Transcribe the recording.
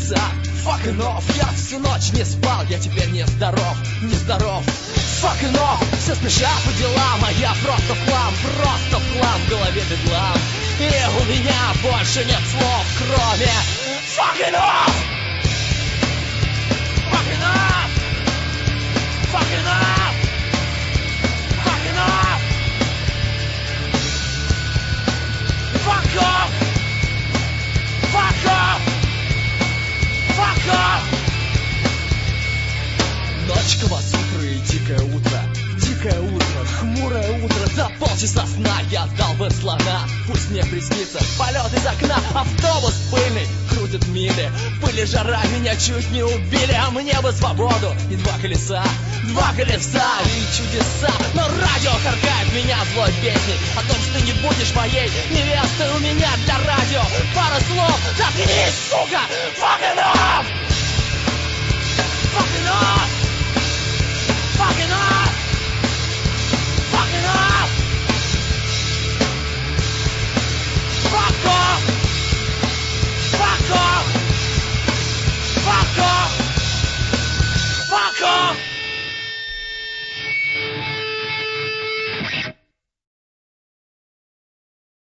часа. Fucking off, я всю ночь не спал, я теперь не здоров, не здоров. Fucking off, все спешат по делам, а я просто в хлам, в голове бедлам. И у меня больше нет слов, кроме fucking off. Fucking off. Fucking off. Fucking off. Fuck off. Fuck off. Fuck off. Ночка, вас утро и дикое утро. Дикое утро, хмурое утро. За полчаса сна я дал бы слона. Пусть мне приснится полет из окна. Автобус пыльный, крутит мили. Пыль и жара меня чуть не убили. А мне бы свободу и два колеса и чудеса. Но радио харкает меня злой песней о том, что ты не будешь моей невестой. У меня для радио пара слов. Заткнись, сука! Fucking off! Fucking off!